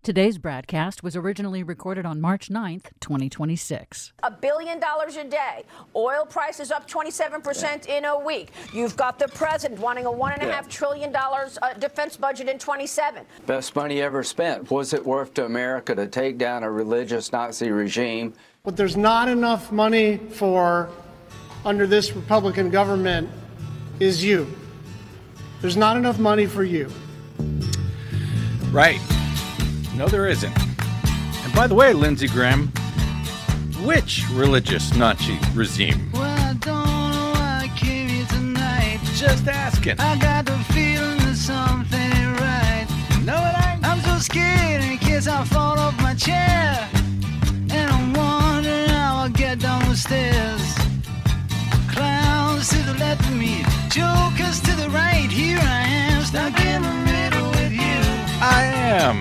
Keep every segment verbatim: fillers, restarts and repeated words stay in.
Today's broadcast was originally recorded on March ninth, twenty twenty-six. A billion dollars a day. Oil prices up twenty-seven percent yeah. in a week. You've got the president wanting a one and a yeah. half trillion dollars uh, defense budget in twenty-seven. Best money ever spent. Was it worth to America to take down a religious Nazi regime? But there's not enough money for, under this Republican government, is you. There's not enough money for you. Right. No, there isn't. And by the way, Lindsey Graham, which religious Nazi regime? Well, I don't know why I came here tonight. Just asking. I got the feeling that something ain't right. No, it ain't. I'm so scared in case I fall off my chair. And I'm wondering how I'll get down the stairs. Clowns to the left of me, jokers to the right. Here I am, stuck in the middle with you. I am.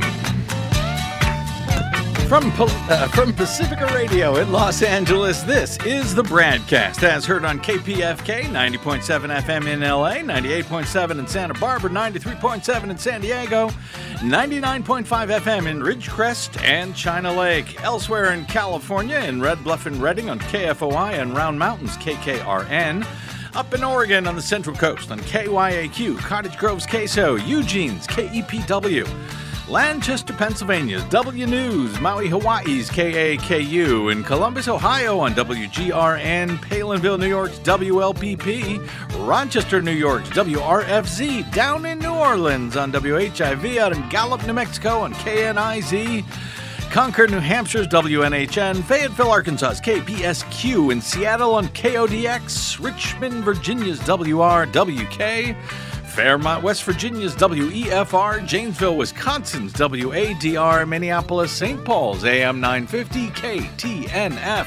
From, uh, from Pacifica Radio in Los Angeles, this is the Bradcast, as heard on K P F K, ninety point seven F M in L A, ninety-eight point seven in Santa Barbara, ninety-three point seven in San Diego, ninety-nine point five F M in Ridgecrest and China Lake. Elsewhere in California, in Red Bluff and Redding on K F O I and Round Mountains K K R N. Up in Oregon on the Central Coast on K Y A Q, Cottage Grove's K S O, Eugene's K E P W. Lancaster, Pennsylvania's W News, Maui, Hawaii's K A K U, in Columbus, Ohio on W G R N, Palinville, New York's W L P P, Rochester, New York's W R F Z, down in New Orleans on W H I V, out in Gallup, New Mexico on K N I Z, Concord, New Hampshire's W N H N, Fayetteville, Arkansas's K P S Q, in Seattle on K O D X, Richmond, Virginia's W R W K, Fairmont, West Virginia's W E F R, Janesville, Wisconsin's W A D R, Minneapolis, Saint Paul's A M nine fifty K T N F.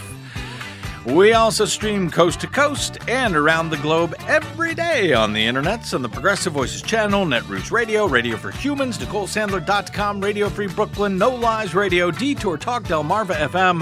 We also stream coast to coast and around the globe every day on the internets on the Progressive Voices channel, Netroots Radio, Radio for Humans, Nicole Sandler dot com, Radio Free Brooklyn, No Lies Radio, Detour Talk, Delmarva F M,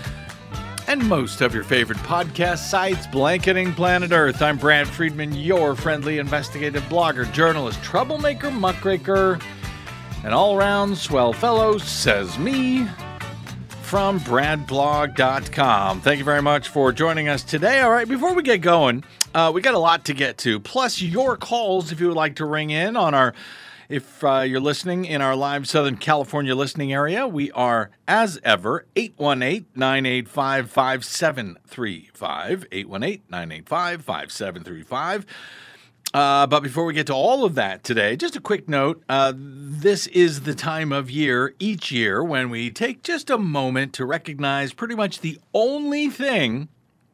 and most of your favorite podcast sites blanketing planet Earth. I'm Brad Friedman, your friendly investigative blogger, journalist, troublemaker, muckraker, and all-around swell fellow, says me, from brad blog dot com. Thank you very much for joining us today. All right, before we get going, uh, we got a lot to get to, plus your calls if you would like to ring in on our If uh, you're listening in our live Southern California listening area, we are, as ever, eight one eight, nine eight five, five seven three five, eight one eight, nine eight five, five seven three five. Uh, but before we get to all of that today, just a quick note. Uh, this is the time of year, each year, when we take just a moment to recognize pretty much the only thing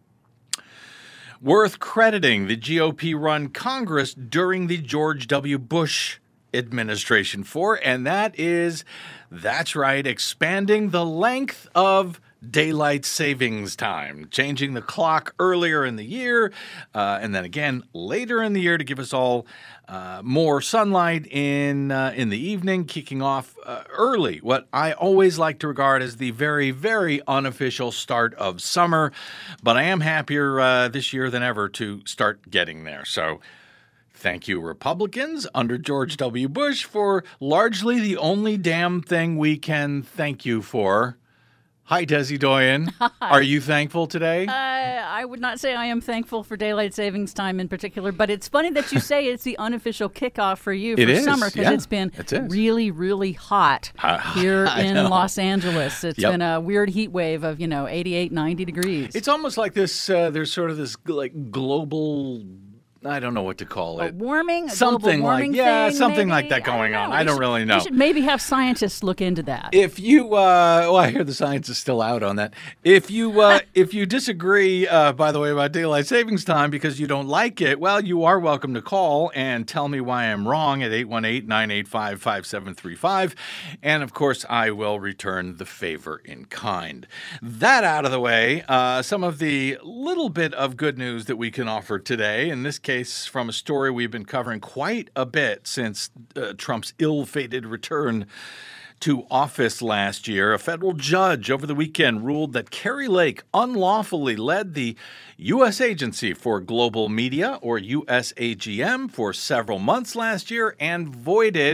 worth crediting the G O P-run Congress during the George W. Bush administration for, and that is, that's right, expanding the length of daylight savings time, changing the clock earlier in the year, uh, and then again later in the year to give us all uh, more sunlight in uh, in the evening, kicking off uh, early, what I always like to regard as the very, very unofficial start of summer, but I am happier uh, this year than ever to start getting there. So thank you, Republicans, under George W. Bush, for largely the only damn thing we can thank you for. Hi, Desi Doyen. Hi. Are you thankful today? Uh, I would not say I am thankful for daylight savings time in particular, but it's funny that you say it's the unofficial kickoff for you for it is, summer, because yeah, it's been it is. really, really hot uh, here in know. Los Angeles. It's yep. been a weird heat wave of, you know, eighty-eight, ninety degrees. It's almost like this, uh, there's sort of this like global, I don't know what to call it. A warming? A something warming like yeah, thing, something maybe? like that going I on. know. I We don't should, really know. We should maybe have scientists look into that. If you, uh, well, I hear the science is still out on that. If you, uh, if you disagree, uh, by the way, about daylight savings time because you don't like it, well, you are welcome to call and tell me why I'm wrong at eight one eight, nine eight five, five seven three five. And of course, I will return the favor in kind. That out of the way, uh, some of the little bit of good news that we can offer today, in this case from a story we've been covering quite a bit since uh, Trump's ill-fated return to office last year. A federal judge over the weekend ruled that Kari Lake unlawfully led the U S Agency for Global Media, or U S A G M, for several months last year and voided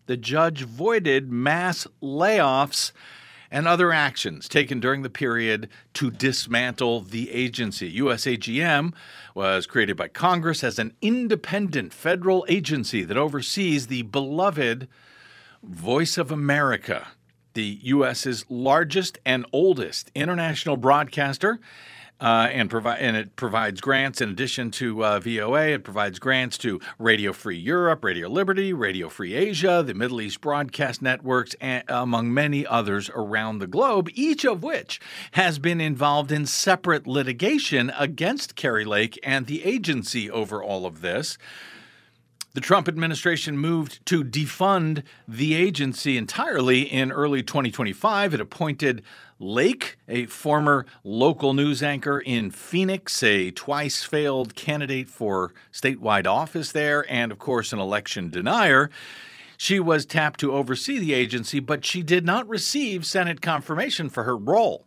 the judge voided mass layoffs and other actions taken during the period to dismantle the agency. U S A G M was created by Congress as an independent federal agency that oversees the beloved Voice of America, the U S's largest and oldest international broadcaster. Uh, and, provi- and it provides grants in addition to uh, V O A. It provides grants to Radio Free Europe, Radio Liberty, Radio Free Asia, the Middle East Broadcast Networks, and, among many others around the globe, each of which has been involved in separate litigation against Kari Lake and the agency over all of this. The Trump administration moved to defund the agency entirely in early twenty twenty-five. It appointed Lake, a former local news anchor in Phoenix, a twice-failed candidate for statewide office there, and, of course, an election denier. She was tapped to oversee the agency, but she did not receive Senate confirmation for her role.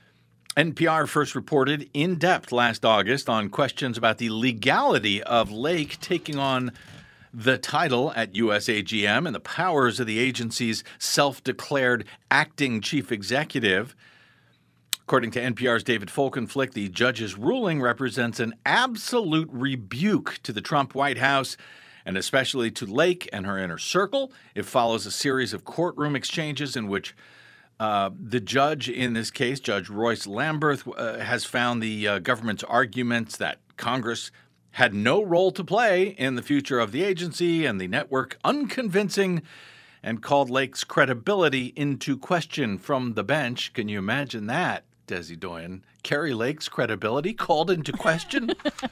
N P R first reported in depth last August on questions about the legality of Lake taking on the title at U S A G M and the powers of the agency's self-declared acting chief executive. According to N P R's David Folkenflik, the judge's ruling represents an absolute rebuke to the Trump White House and especially to Lake and her inner circle. It follows a series of courtroom exchanges in which uh, the judge in this case, Judge Royce Lamberth, uh, has found the uh, government's arguments that Congress had no role to play in the future of the agency and the network unconvincing, and called Lake's credibility into question from the bench. Can you imagine that, Desi Doyen? Kari Lake's credibility called into question?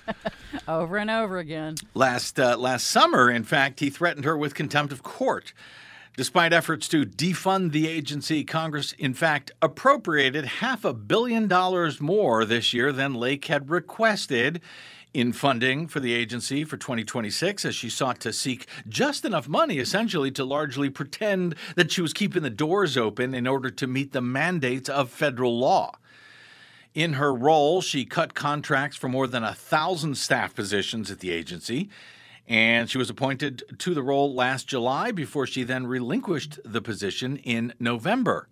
Over and over again. Last, uh, last summer, in fact, he threatened her with contempt of court. Despite efforts to defund the agency, Congress, in fact, appropriated half a billion dollars more this year than Lake had requested in funding for the agency for twenty twenty-six, as she sought to seek just enough money, essentially, to largely pretend that she was keeping the doors open in order to meet the mandates of federal law. In her role, she cut contracts for more than a thousand staff positions at the agency, and she was appointed to the role last July before she then relinquished the position in November.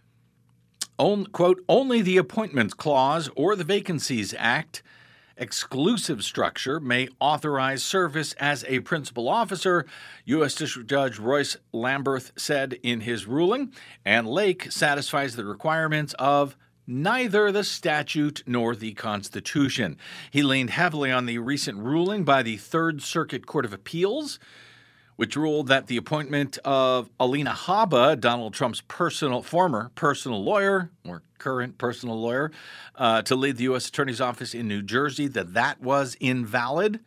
On, quote, only the Appointments Clause or the Vacancies Act exclusive structure may authorize service as a principal officer, U S District Judge Royce Lamberth said in his ruling, and Lake satisfies the requirements of neither the statute nor the Constitution. He leaned heavily on the recent ruling by the Third Circuit Court of Appeals, which ruled that the appointment of Alina Habba, Donald Trump's personal former personal lawyer, or current personal lawyer, uh, to lead the U S Attorney's Office in New Jersey, that that was invalid.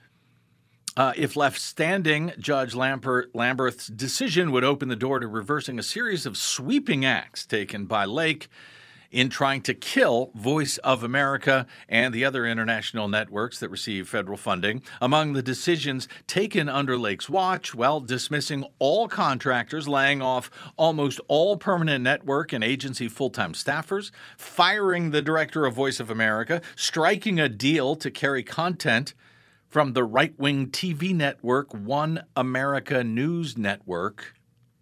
Uh, if left standing, Judge Lambert, Lamberth's decision would open the door to reversing a series of sweeping acts taken by Lake in trying to kill Voice of America and the other international networks that receive federal funding. Among the decisions taken under Lake's watch, well, dismissing all contractors, laying off almost all permanent network and agency full-time staffers, firing the director of Voice of America, striking a deal to carry content from the right-wing T V network One America News Network,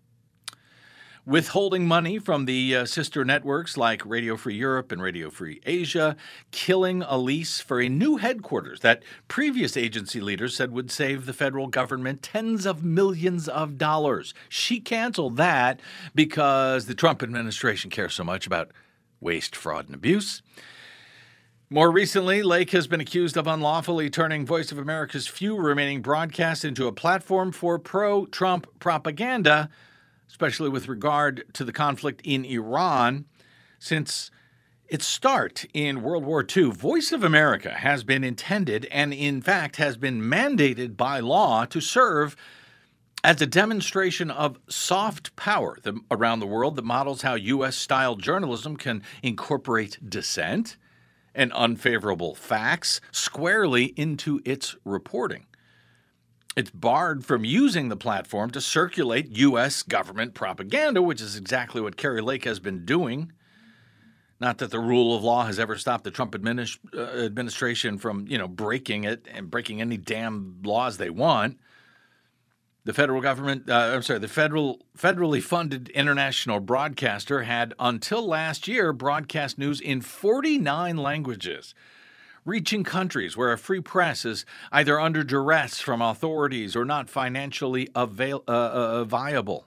withholding money from the uh, sister networks like Radio Free Europe and Radio Free Asia, killing a lease for a new headquarters that previous agency leaders said would save the federal government tens of millions of dollars. She canceled that because the Trump administration cares so much about waste, fraud, and abuse. More recently, Lake has been accused of unlawfully turning Voice of America's few remaining broadcasts into a platform for pro-Trump propaganda, especially with regard to the conflict in Iran. Since its start in World War Two, Voice of America has been intended and, in fact, has been mandated by law to serve as a demonstration of soft power around the world that models how U S-style journalism can incorporate dissent and unfavorable facts squarely into its reporting. It's barred from using the platform to circulate U S government propaganda, which is exactly what Kari Lake has been doing. Not that the rule of law has ever stopped the Trump administ- uh, administration from, you know, breaking it and breaking any damn laws they want. The federal government, uh, I'm sorry, the federal federally funded international broadcaster had until last year broadcast news in forty-nine languages, reaching countries where a free press is either under duress from authorities or not financially avail- uh, uh, viable.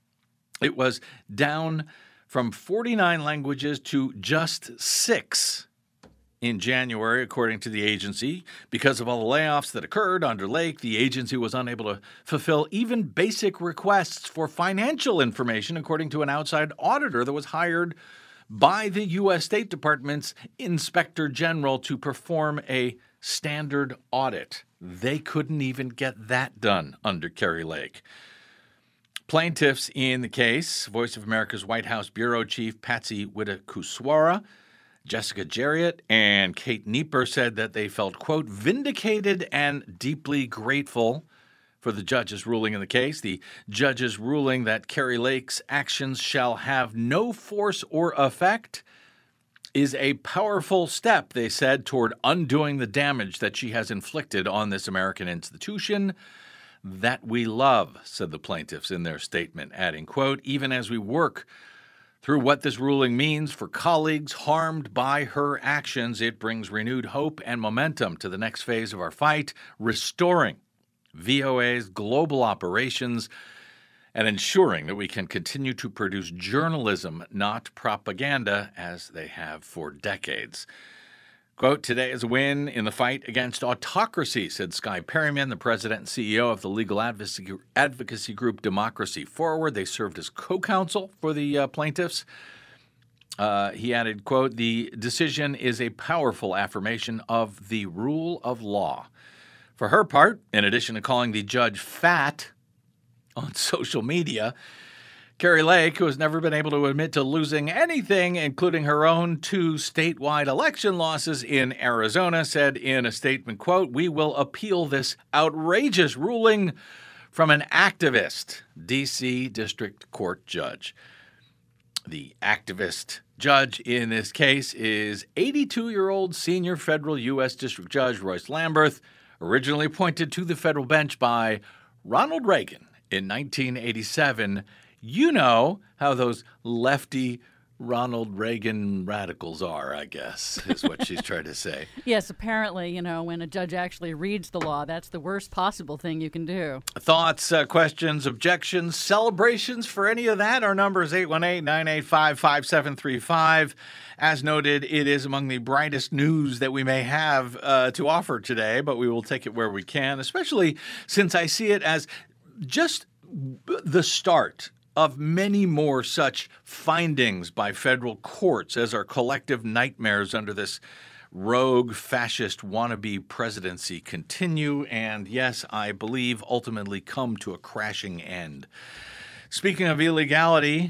It was down from forty-nine languages to just six in January, according to the agency. Because of all the layoffs that occurred under Lake, the agency was unable to fulfill even basic requests for financial information, according to an outside auditor that was hired by the U S State Department's Inspector General to perform a standard audit. They couldn't even get that done under Kari Lake. Plaintiffs in the case, Voice of America's White House Bureau Chief Patsy Widakuswara, Jessica Jarriott, and Kate Nieper said that they felt, quote, vindicated and deeply grateful for the judge's ruling in the case. The judge's ruling that Kari Lake's actions shall have no force or effect is a powerful step, they said, toward undoing the damage that she has inflicted on this American institution that we love, said the plaintiffs in their statement, adding, quote, even as we work through what this ruling means for colleagues harmed by her actions, it brings renewed hope and momentum to the next phase of our fight, restoring V O A's global operations and ensuring that we can continue to produce journalism, not propaganda, as they have for decades. Quote, today is a win in the fight against autocracy, said Skye Perryman, the president and C E O of the legal advocacy, advocacy group Democracy Forward. They served as co-counsel for the uh, plaintiffs. Uh, he added, quote, the decision is a powerful affirmation of the rule of law. For her part, in addition to calling the judge fat on social media, Kari Lake, who has never been able to admit to losing anything, including her own two statewide election losses in Arizona, said in a statement, quote, we will appeal this outrageous ruling from an activist D C District Court judge. The activist judge in this case is eighty-two-year-old senior federal U S District Judge Royce Lamberth, originally appointed to the federal bench by Ronald Reagan in nineteen eighty-seven. You know how those lefty Ronald Reagan radicals are, I guess, is what she's trying to say. Yes, apparently, you know, when a judge actually reads the law, that's the worst possible thing you can do. Thoughts, uh, questions, objections, celebrations for any of that? Our number is eight one eight, nine eight five, five seven three five. As noted, it is among the brightest news that we may have uh, to offer today, but we will take it where we can, especially since I see it as just the start of many more such findings by federal courts as our collective nightmares under this rogue fascist wannabe presidency continue and, yes, I believe ultimately come to a crashing end. Speaking of illegality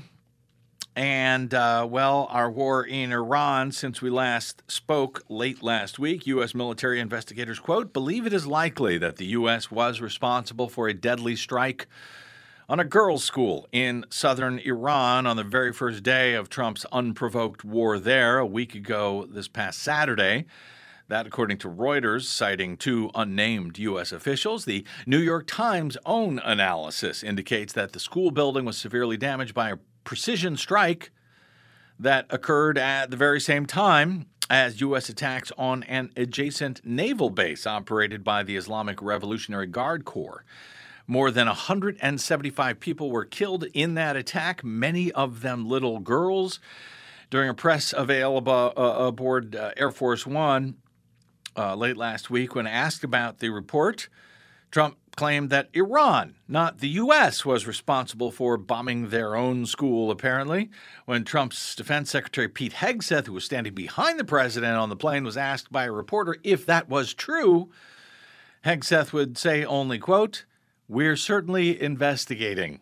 and, uh, well, our war in Iran, since we last spoke late last week, U S military investigators, quote, believe it is likely that the U S was responsible for a deadly strike on a girls' school in southern Iran on the very first day of Trump's unprovoked war there a week ago this past Saturday. That, according to Reuters, citing two unnamed U S officials. The New York Times' own analysis indicates that the school building was severely damaged by a precision strike that occurred at the very same time as U S attacks on an adjacent naval base operated by the Islamic Revolutionary Guard Corps. More than one hundred seventy-five people were killed in that attack, many of them little girls. During a press available uh, aboard uh, Air Force One uh, late last week, when asked about the report, Trump claimed that Iran, not the U S, was responsible for bombing their own school, apparently. When Trump's Defense Secretary Pete Hegseth, who was standing behind the president on the plane, was asked by a reporter if that was true, Hegseth would say only, quote, we're certainly investigating.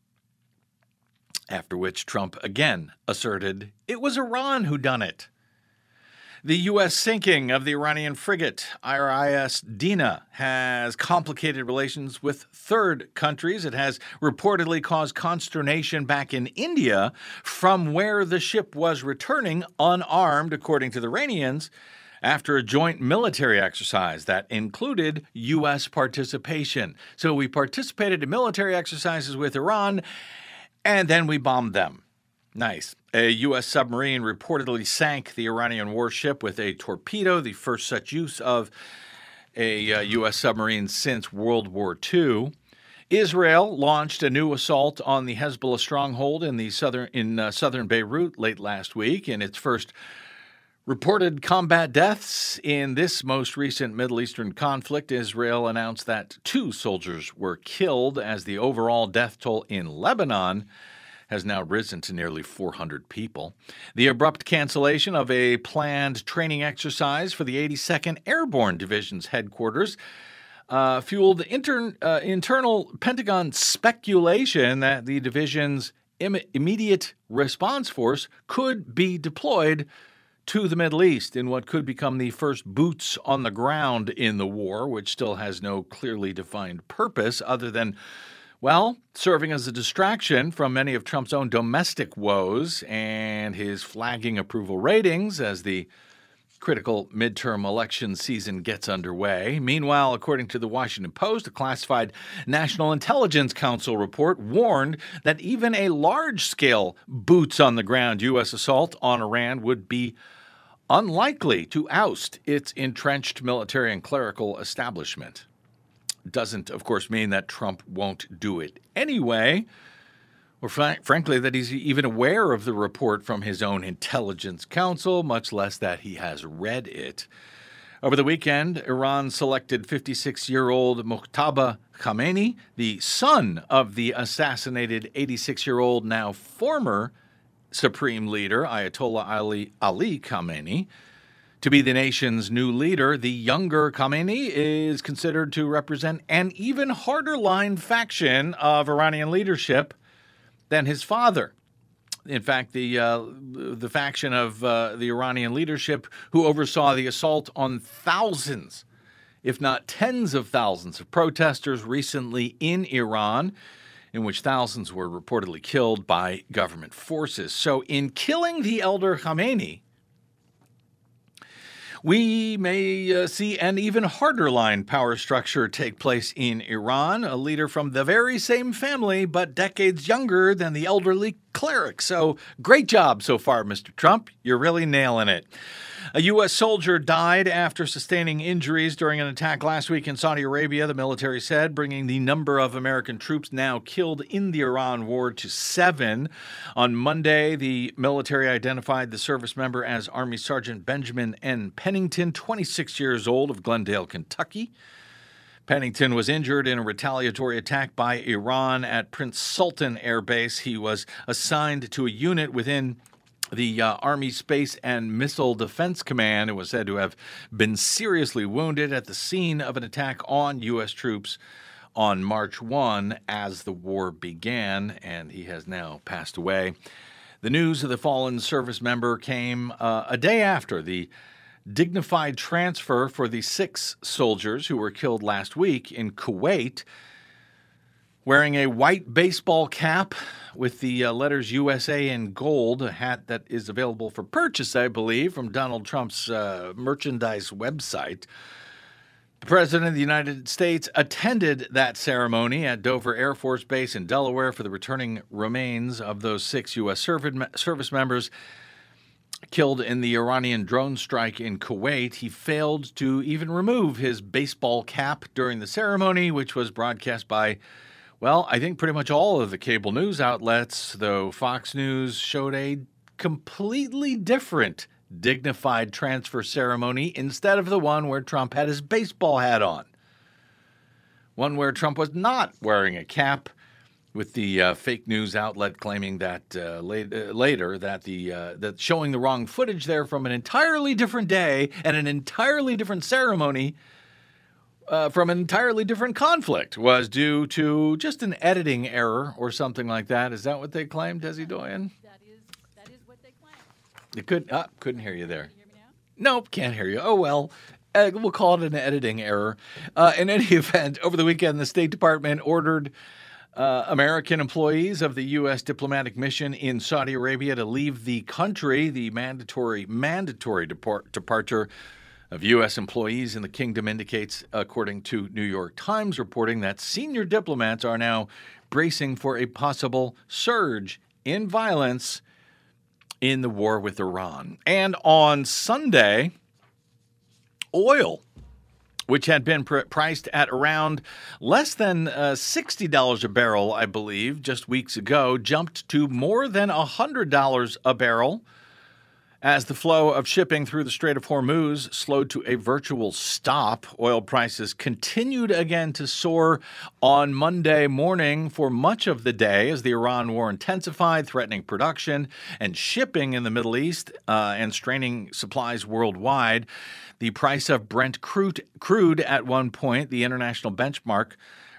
After which Trump again asserted it was Iran who done it. The U S sinking of the Iranian frigate I R I S Dina has complicated relations with third countries. It has reportedly caused consternation back in India, from where the ship was returning unarmed, according to the Iranians, after a joint military exercise that included U S participation. So we participated in military exercises with Iran, and then we bombed them. Nice. A U S submarine reportedly sank the Iranian warship with a torpedo, the first such use of a uh, U S submarine since World War Two. Israel launched a new assault on the Hezbollah stronghold in the southern in uh, southern Beirut late last week in its first reported combat deaths in this most recent Middle Eastern conflict. Israel announced that two soldiers were killed as the overall death toll in Lebanon has now risen to nearly four hundred people. The abrupt cancellation of a planned training exercise for the eighty-second Airborne Division's headquarters uh, fueled inter- uh, internal Pentagon speculation that the division's im- immediate response force could be deployed to the Middle East in what could become the first boots on the ground in the war, which still has no clearly defined purpose other than, well, serving as a distraction from many of Trump's own domestic woes and his flagging approval ratings as the critical midterm election season gets underway. Meanwhile, according to the Washington Post, a classified National Intelligence Council report warned that even a large-scale boots-on-the-ground U S assault on Iran would be unlikely to oust its entrenched military and clerical establishment. Doesn't, of course, mean that Trump won't do it anyway, or fr- frankly, that he's even aware of the report from his own intelligence council, much less that he has read it. Over the weekend, Iran selected fifty-six-year-old Mojtaba Khamenei, the son of the assassinated eighty-six-year-old, now former Supreme Leader Ayatollah Ali, Ali Khamenei, to be the nation's new leader. The younger Khamenei is considered to represent an even harder-line faction of Iranian leadership than his father. In fact, the uh, the faction of uh, the Iranian leadership who oversaw the assault on thousands, if not tens of thousands, of protesters recently in Iran, in which thousands were reportedly killed by government forces. So in killing the elder Khamenei, we may uh, see an even harder line power structure take place in Iran, a leader from the very same family, but decades younger than the elderly cleric. So great job so far, Mister Trump. You're really nailing it. A U S soldier died after sustaining injuries during an attack last week in Saudi Arabia, the military said, bringing the number of American troops now killed in the Iran war to seven. On Monday, the military identified the service member as Army Sergeant Benjamin N. Pennington, twenty-six years old, of Glendale, Kentucky. Pennington was injured in a retaliatory attack by Iran at Prince Sultan Air Base. He was assigned to a unit within the uh, Army Space and Missile Defense Command and was said to have been seriously wounded at the scene of an attack on U S troops on March first as the war began, and he has now passed away. The news of the fallen service member came uh, a day after the dignified transfer for the six soldiers who were killed last week in Kuwait. Wearing a white baseball cap with the uh, letters U S A in gold, a hat that is available for purchase, I believe, from Donald Trump's uh, merchandise website. The President of the United States attended that ceremony at Dover Air Force Base in Delaware for the returning remains of those six U S service members killed in the Iranian drone strike in Kuwait. He failed to even remove his baseball cap during the ceremony, which was broadcast by, well, I think pretty much all of the cable news outlets, though Fox News showed a completely different dignified transfer ceremony instead of the one where Trump had his baseball hat on. One where Trump was not wearing a cap, with the uh, fake news outlet claiming that uh, late, uh, later that the uh, that showing the wrong footage there from an entirely different day and an entirely different ceremony uh, from an entirely different conflict was due to just an editing error or something like that. Is that what they claimed, Desi Doyen? That is that is what they claim. It could uh, couldn't hear you there. Can you hear me now? Nope, can't hear you. Oh well. Uh, we'll call it an editing error. Uh, in any event, over the weekend, the State Department ordered Uh, American employees of the U S diplomatic mission in Saudi Arabia to leave the country. The mandatory mandatory depart- departure of U S employees in the kingdom indicates, according to New York Times reporting, that senior diplomats are now bracing for a possible surge in violence in the war with Iran. And on Sunday, oil, which had been pr- priced at around less than uh, sixty dollars a barrel, I believe, just weeks ago, jumped to more than one hundred dollars a barrel as the flow of shipping through the Strait of Hormuz slowed to a virtual stop. Oil prices continued again to soar on Monday morning for much of the day as the Iran war intensified, threatening production and shipping in the Middle East uh, and straining supplies worldwide. The price of Brent crude, crude at one point, the international benchmark,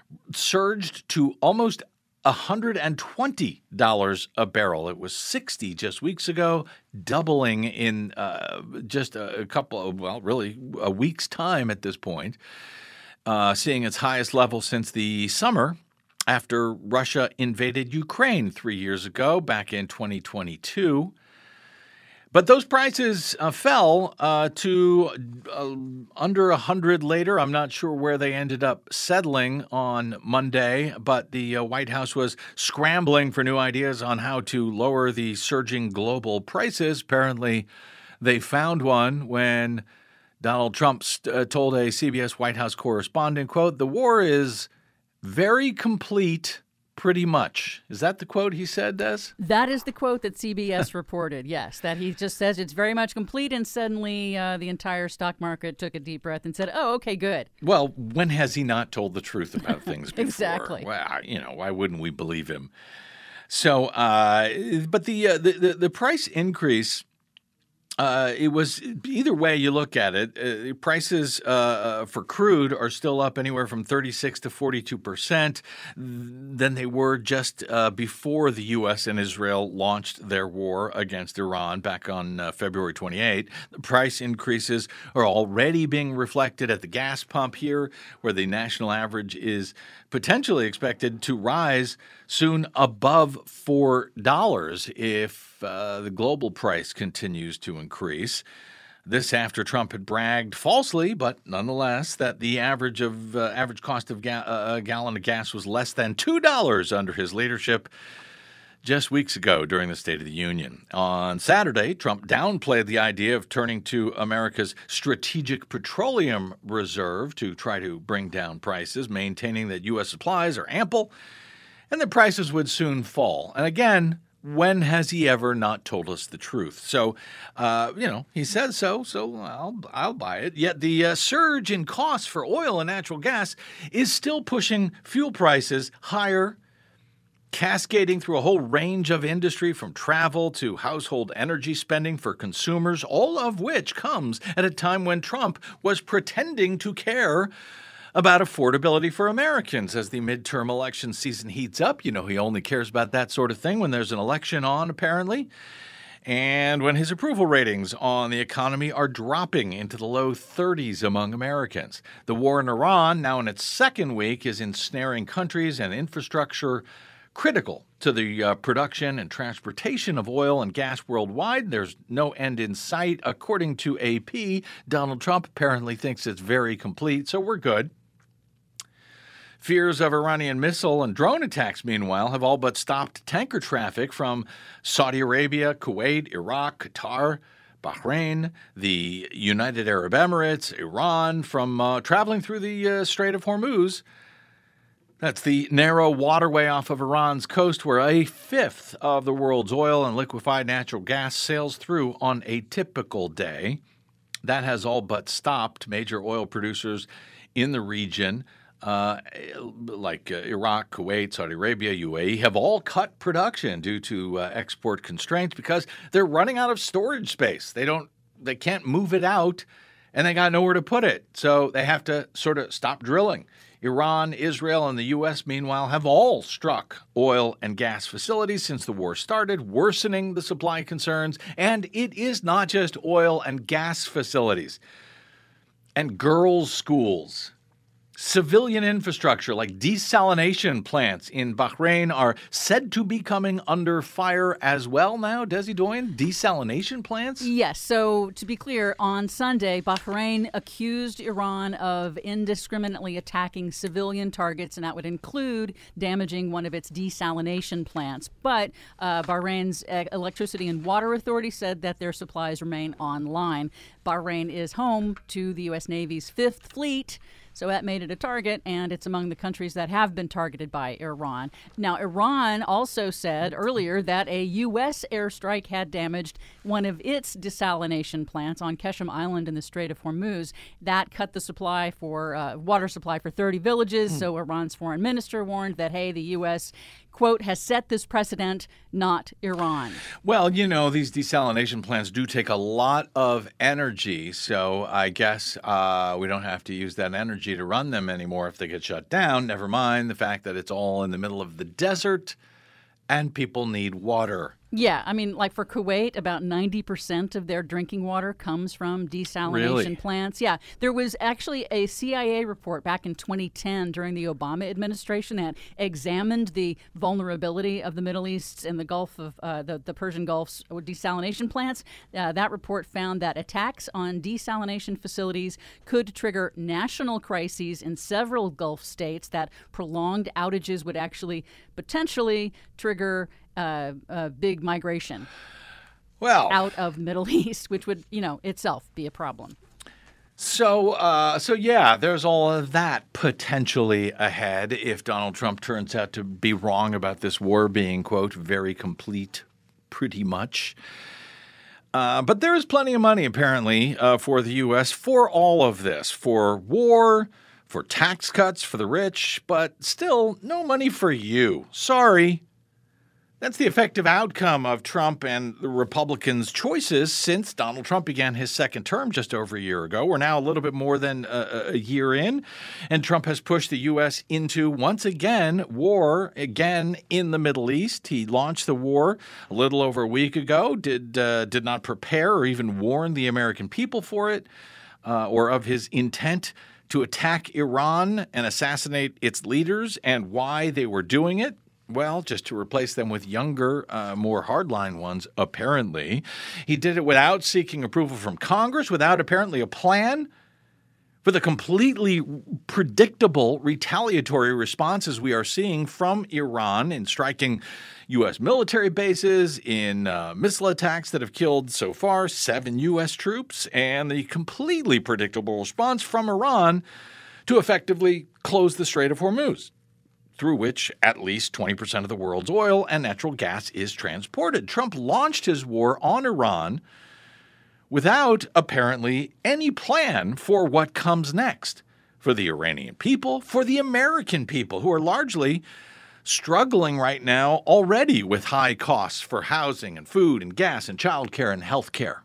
surged to almost one hundred twenty dollars a barrel. It was sixty just weeks ago, doubling in uh, just a couple of, well, really a week's time at this point, uh, seeing its highest level since the summer after Russia invaded Ukraine three years ago, back in twenty twenty-two. But those prices uh, fell uh, to uh, under one hundred later. I'm not sure where they ended up settling on Monday, but the uh, White House was scrambling for new ideas on how to lower the surging global prices. Apparently, they found one when Donald Trump st- uh, told a C B S White House correspondent, quote, "The war is very complete, pretty much." Is that the quote he said, Des? That is the quote that C B S reported, yes. That he just says it's very much complete, and suddenly uh, the entire stock market took a deep breath and said, oh, okay, good. Well, when has he not told the truth about things before? Exactly. Well, you know, why wouldn't we believe him? So, uh, but the, uh, the, the the price increase, Uh, it was either way you look at it. Uh, prices uh, for crude are still up anywhere from thirty-six to forty-two percent than they were just uh, before the U S and Israel launched their war against Iran back on uh, February twenty-eighth. The price increases are already being reflected at the gas pump here, where the national average is potentially expected to rise soon above four dollars if uh, the global price continues to increase. This after Trump had bragged falsely, but nonetheless, that the average of uh, average cost of ga- uh, a gallon of gas was less than two dollars under his leadership just weeks ago during the State of the Union. On Saturday, Trump downplayed the idea of turning to America's strategic petroleum reserve to try to bring down prices, maintaining that U S supplies are ample and the prices would soon fall. And again, when has he ever not told us the truth? So, uh, you know, he says so, so I'll, I'll buy it. Yet the uh, surge in costs for oil and natural gas is still pushing fuel prices higher, cascading through a whole range of industry from travel to household energy spending for consumers, all of which comes at a time when Trump was pretending to care about affordability for Americans as the midterm election season heats up. You know, he only cares about that sort of thing when there's an election on, apparently. And when his approval ratings on the economy are dropping into the low thirties among Americans. The war in Iran, now in its second week, is ensnaring countries and infrastructure critical to the uh, production and transportation of oil and gas worldwide. There's no end in sight. According to A P, Donald Trump apparently thinks it's very complete, so we're good. Fears of Iranian missile and drone attacks, meanwhile, have all but stopped tanker traffic from Saudi Arabia, Kuwait, Iraq, Qatar, Bahrain, the United Arab Emirates, Iran, from uh, traveling through the uh, Strait of Hormuz. That's the narrow waterway off of Iran's coast where a fifth of the world's oil and liquefied natural gas sails through on a typical day. That has all but stopped. Major oil producers in the region, uh, like uh, Iraq, Kuwait, Saudi Arabia, U A E, have all cut production due to uh, export constraints because they're running out of storage space. They don't, they can't move it out, and they got nowhere to put it. So they have to sort of stop drilling. Iran, Israel, and the U S, meanwhile, have all struck oil and gas facilities since the war started, worsening the supply concerns. And it is not just oil and gas facilities and girls' schools Civilian infrastructure like desalination plants in Bahrain are said to be coming under fire as well now. Desi Doyen, desalination plants? Yes. So to be clear, on Sunday, Bahrain accused Iran of indiscriminately attacking civilian targets, and that would include damaging one of its desalination plants. But uh, Bahrain's Electricity and Water Authority said that their supplies remain online. Bahrain is home to the U S Navy's Fifth Fleet, so that made it a target, and it's among the countries that have been targeted by Iran. Now, Iran also said earlier that a U S airstrike had damaged one of its desalination plants on Keshem Island in the Strait of Hormuz. That cut the supply for uh, water supply for thirty villages. Mm. So Iran's foreign minister warned that, hey, the U S, quote, has set this precedent, not Iran. Well, you know, these desalination plants do take a lot of energy, so I guess uh, we don't have to use that energy to run them anymore if they get shut down. Never mind the fact that it's all in the middle of the desert and people need water. Yeah, I mean, like for Kuwait, about ninety percent of their drinking water comes from desalination really? plants. Yeah, there was actually a C I A report back in twenty ten during the Obama administration that examined the vulnerability of the Middle East and the Gulf of uh, the, the Persian Gulf's desalination plants. Uh, that report found that attacks on desalination facilities could trigger national crises in several Gulf states, that prolonged outages would actually potentially trigger Uh, uh, big migration well, out of Middle East, which would, you know, itself be a problem. So, uh, so yeah, there's all of that potentially ahead if Donald Trump turns out to be wrong about this war being, quote, very complete, pretty much. Uh, but there is plenty of money, apparently, uh, for the U S for all of this, for war, for tax cuts for the rich, but still no money for you. Sorry. That's the effective outcome of Trump and the Republicans' choices since Donald Trump began his second term just over a year ago. We're now a little bit more than a, a year in, and Trump has pushed the U S into, once again, war again in the Middle East. He launched the war a little over a week ago, did, uh, did not prepare or even warn the American people for it uh, or of his intent to attack Iran and assassinate its leaders and why they were doing it. Well, just to replace them with younger, uh, more hardline ones, apparently. He did it without seeking approval from Congress, without apparently a plan for the completely predictable retaliatory responses we are seeing from Iran in striking U S military bases, in uh, missile attacks that have killed so far seven U S troops, and the completely predictable response from Iran to effectively close the Strait of Hormuz, through which at least twenty percent of the world's oil and natural gas is transported. Trump launched his war on Iran without, apparently, any plan for what comes next for the Iranian people, for the American people, who are largely struggling right now already with high costs for housing and food and gas and childcare and health care.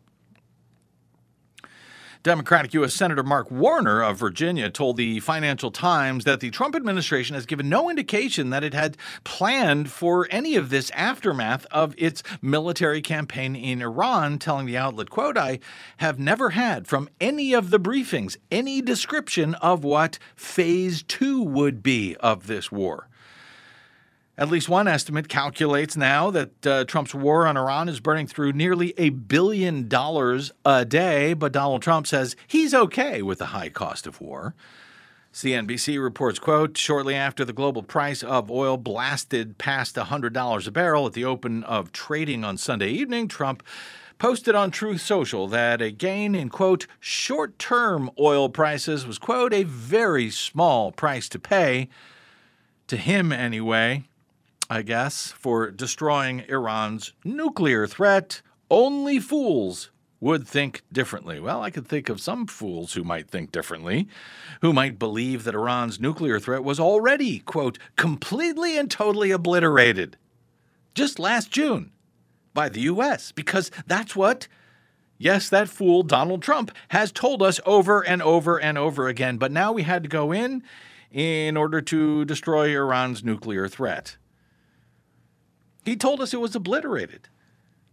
Democratic U S Senator Mark Warner of Virginia told the Financial Times that the Trump administration has given no indication that it had planned for any of this aftermath of its military campaign in Iran, telling the outlet, quote, "I have never had from any of the briefings any description of what phase two would be of this war." At least one estimate calculates now that uh, Trump's war on Iran is burning through nearly a billion dollars a day, but Donald Trump says he's okay with the high cost of war. C N B C reports, quote, "Shortly after the global price of oil blasted past one hundred dollars a barrel at the open of trading on Sunday evening, Trump posted on Truth Social that a gain in, quote, short-term oil prices was, quote, a very small price to pay, to him anyway, I guess, for destroying Iran's nuclear threat. Only fools would think differently. Well, I could think of some fools who might think differently, who might believe that Iran's nuclear threat was already, quote, completely and totally obliterated just last June by the U S, because that's what, yes, that fool Donald Trump has told us over and over and over again. But now we had to go in in order to destroy Iran's nuclear threat. He told us it was obliterated.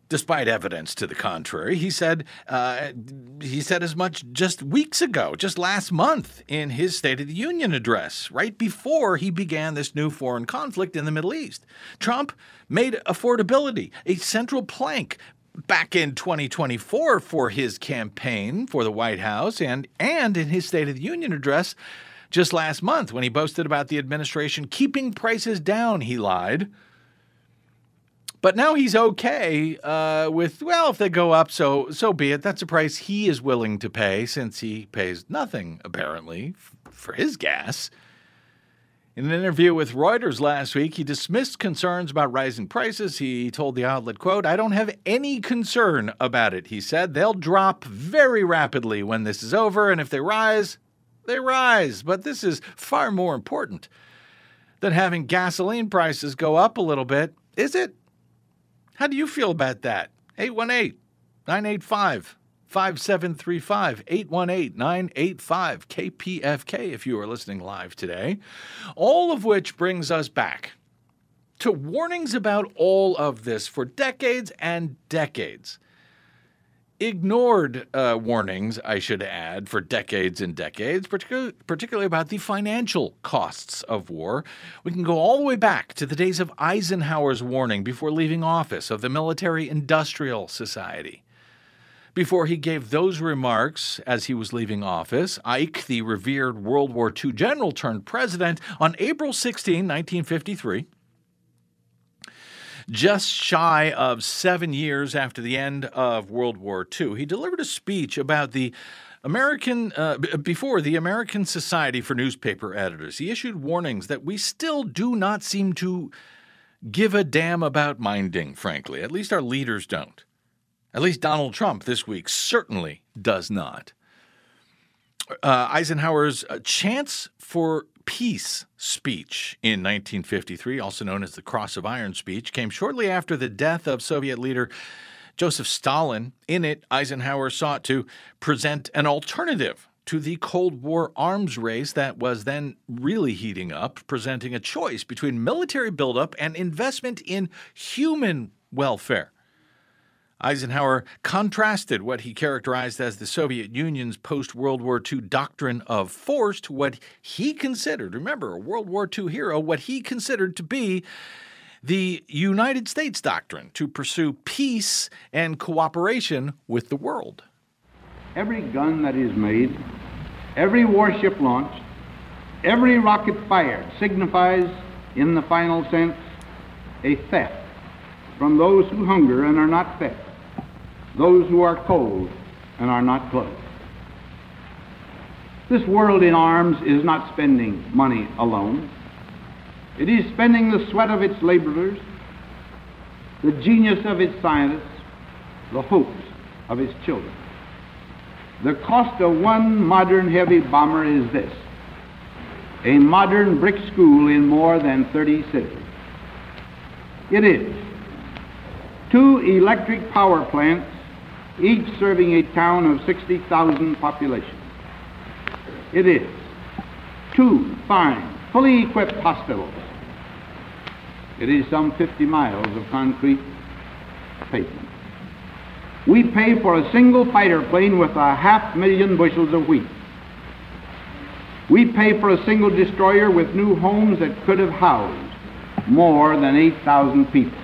despite evidence to the contrary. He said uh, he said as much just weeks ago, just last month in his State of the Union address, right before he began this new foreign conflict in the Middle East. Trump made affordability a central plank back in twenty twenty-four for his campaign for the White House and, and in his State of the Union address just last month when he boasted about the administration keeping prices down. He lied. But now he's okay uh, with, well, if they go up, so so be it. That's a price he is willing to pay since he pays nothing, apparently, f- for his gas. In an interview with Reuters last week, he dismissed concerns about rising prices. He told the outlet, quote, "I don't have any concern about it," he said. "They'll drop very rapidly when this is over, and if they rise, they rise. But this is far more important than having gasoline prices go up a little bit, is it?" How do you feel about that? eight one eight, nine eight five, five seven three five, eight one eight, nine eight five, K P F K if you are listening live today. All of which brings us back to warnings about all of this for decades and decades. Ignored uh, warnings, I should add, for decades and decades, particularly, particularly about the financial costs of war. We can go all the way back to the days of Eisenhower's warning before leaving office of the Military-Industrial Society. Before he gave those remarks as he was leaving office, Ike, the revered World War Two general turned president, on April sixteenth, nineteen fifty-three, just shy of seven years after the end of World War Two, he delivered a speech about the American, uh, b- before the American Society for Newspaper Editors. He issued warnings that we still do not seem to give a damn about minding, frankly. At least our leaders don't. At least Donald Trump this week certainly does not. Uh, Eisenhower's uh, chance for peace speech in nineteen fifty-three, also known as the Cross of Iron speech, came shortly after the death of Soviet leader Joseph Stalin. In it, Eisenhower sought to present an alternative to the Cold War arms race that was then really heating up, presenting a choice between military buildup and investment in human welfare. Eisenhower contrasted what he characterized as the Soviet Union's post-World War Two doctrine of force to what he considered, remember, a World War Two hero, what he considered to be the United States doctrine to pursue peace and cooperation with the world. Every gun that is made, every warship launched, every rocket fired signifies, in the final sense, a theft from those who hunger and are not fed, those who are cold and are not clothed. This world in arms is not spending money alone. It is spending the sweat of its laborers, the genius of its scientists, the hopes of its children. The cost of one modern heavy bomber is this: a modern brick school in more than thirty cities. It is two electric power plants, each serving a town of sixty thousand population. It is two fine, fully equipped hospitals. It is some fifty miles of concrete pavement. We pay for a single fighter plane with a half million bushels of wheat. We pay for a single destroyer with new homes that could have housed more than eight thousand people.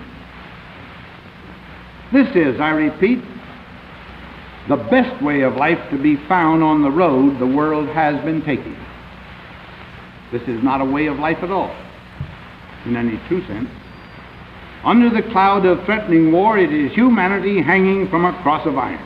This is, I repeat, the best way of life to be found on the road the world has been taking. This is not a way of life at all, in any true sense. Under the cloud of threatening war, it is humanity hanging from a cross of iron.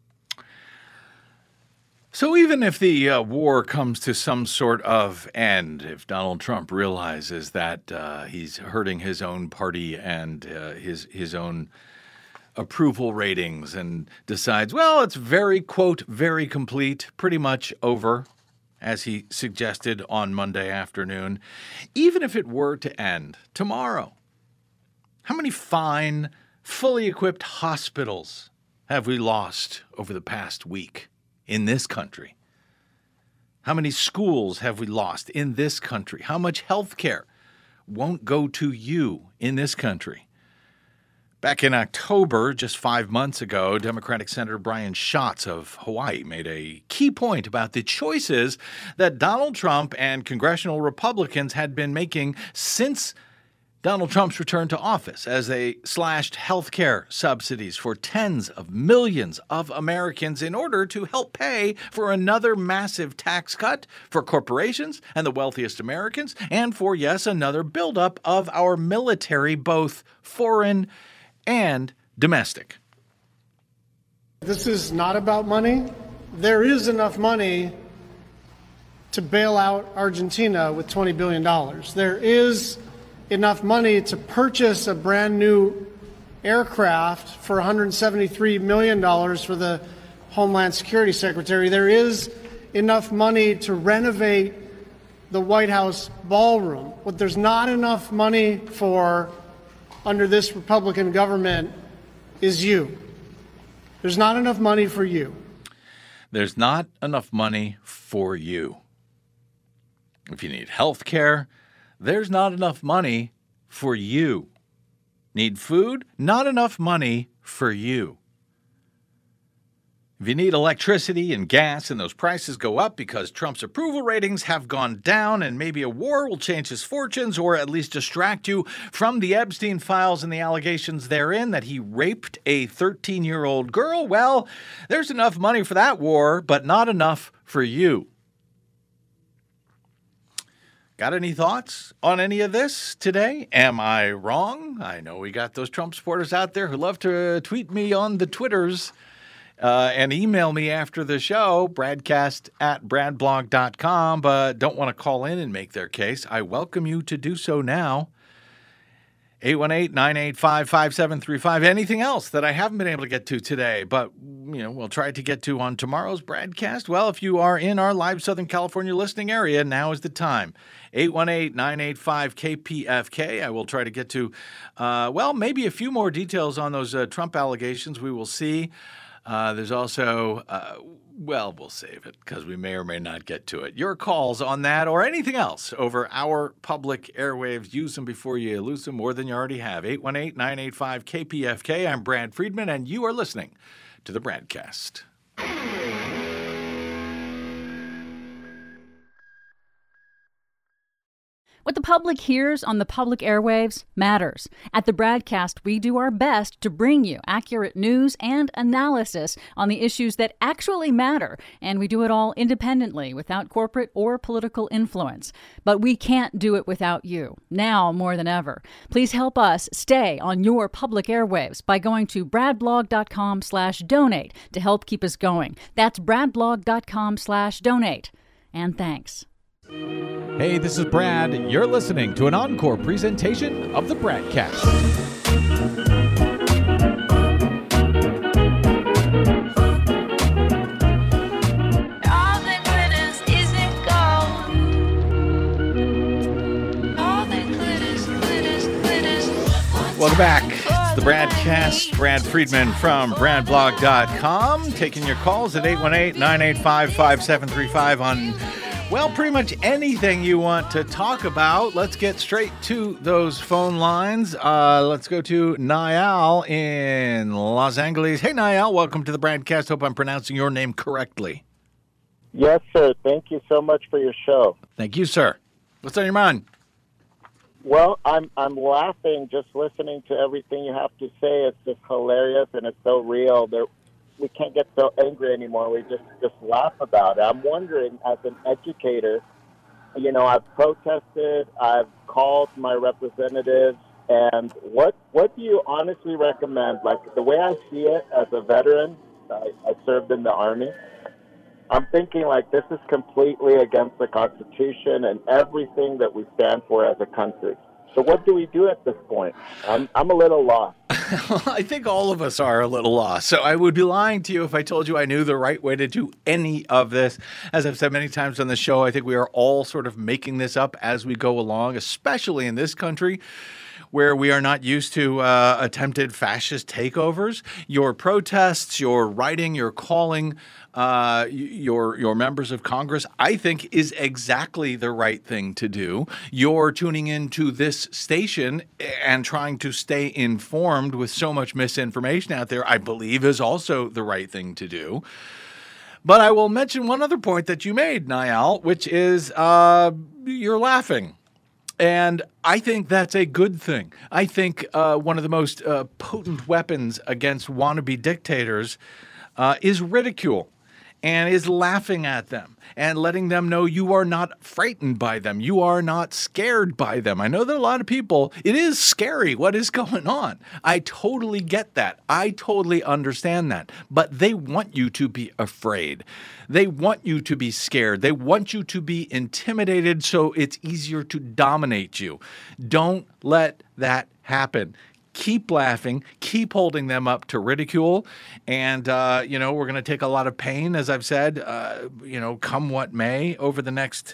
So even if the uh, war comes to some sort of end, if Donald Trump realizes that uh, he's hurting his own party and uh, his his own approval ratings and decides, well, it's very, quote, very complete, pretty much over, as he suggested on Monday afternoon, even if it were to end tomorrow, how many fine, fully equipped hospitals have we lost over the past week in this country? How many schools have we lost in this country? How much health care won't go to you in this country Back in October, just five months ago, Democratic Senator Brian Schatz of Hawaii made a key point about the choices that Donald Trump and congressional Republicans had been making since Donald Trump's return to office, as they slashed health care subsidies for tens of millions of Americans in order to help pay for another massive tax cut for corporations and the wealthiest Americans, and for, yes, another buildup of our military, both foreign and domestic. This is not about money. There is enough money to bail out Argentina with twenty billion dollars. There is enough money to purchase a brand new aircraft for one hundred seventy-three million dollars for the Homeland Security Secretary. There is enough money to renovate the White House ballroom. What there's not enough money for under this Republican government is you. There's not enough money for you. There's not enough money for you. If you need health care, there's not enough money for you. Need food? Not enough money for you. If you need electricity and gas and those prices go up because Trump's approval ratings have gone down and maybe a war will change his fortunes or at least distract you from the Epstein files and the allegations therein that he raped a thirteen-year-old girl, well, there's enough money for that war, but not enough for you. Got any thoughts on any of this today? Am I wrong? I know we got those Trump supporters out there who love to tweet me on the Twitters uh, and email me after the show, bradcast at bradblog dot com, but don't want to call in and make their case. I welcome you to do so now. eight one eight, nine eight five, five seven three five. Anything else that I haven't been able to get to today, but you know, we'll try to get to on tomorrow's broadcast? Well, if you are in our live Southern California listening area, now is the time. eight one eight, nine eight five, K P F K. I will try to get to, uh, well, maybe a few more details on those uh, Trump allegations. We will see. Uh, there's also, uh, well, we'll save it because we may or may not get to it. Your calls on that or anything else over our public airwaves, use them before you lose them more than you already have. eight one eight, nine eight five, K P F K. I'm Brad Friedman, and you are listening to the Bradcast. What the public hears on the public airwaves matters. At the Bradcast, we do our best to bring you accurate news and analysis on the issues that actually matter, and we do it all independently, without corporate or political influence. But we can't do it without you, now more than ever. Please help us stay on your public airwaves by going to bradblog dot com slash donate to help keep us going. That's bradblog dot com slash donate. And thanks. Hey, this is Brad. You're listening to an encore presentation of the Bradcast. All that glitters isn't gold. All that glitters, glitters, glitters. Welcome back. It's the Bradcast. Brad Friedman from bradblog dot com. Taking your calls at eight one eight, nine eight five, five seven three five on, well, pretty much anything you want to talk about. Let's get straight to those phone lines. Uh, let's go to Niall in Los Angeles. Hey, Niall, welcome to the Bradcast. Hope I'm pronouncing your name correctly. Yes, sir. Thank you so much for your show. Thank you, sir. What's on your mind? Well, I'm I'm laughing just listening to everything you have to say. It's just hilarious and it's so real. There, we can't get so angry anymore. We just, just laugh about it. I'm wondering, as an educator, you know, I've protested, I've called my representatives, and what what do you honestly recommend? Like, the way I see it as a veteran, I, I served in the Army, I'm thinking, like, this is completely against the Constitution and everything that we stand for as a country. So what do we do at this point? I'm, I'm a little lost. I think all of us are a little lost. So I would be lying to you if I told you I knew the right way to do any of this. As I've said many times on the show, I think we are all sort of making this up as we go along, especially in this country, where we are not used to uh, attempted fascist takeovers. Your protests, your writing, your calling, uh, your your members of Congress, I think, is exactly the right thing to do. You're tuning into this station and trying to stay informed with so much misinformation out there, I believe, is also the right thing to do. But I will mention one other point that you made, Niall, which is uh, you're laughing. And I think that's a good thing. I think uh, one of the most uh, potent weapons against wannabe dictators uh, is ridicule and is laughing at them and letting them know you are not frightened by them. You are not scared by them. I know that a lot of people, it is scary what is going on. I totally get that. I totally understand that. But they want you to be afraid. They want you to be scared. They want you to be intimidated so it's easier to dominate you. Don't let that happen. Keep laughing, keep holding them up to ridicule. And, uh, you know, we're going to take a lot of pain, as I've said, uh, you know, come what may over the next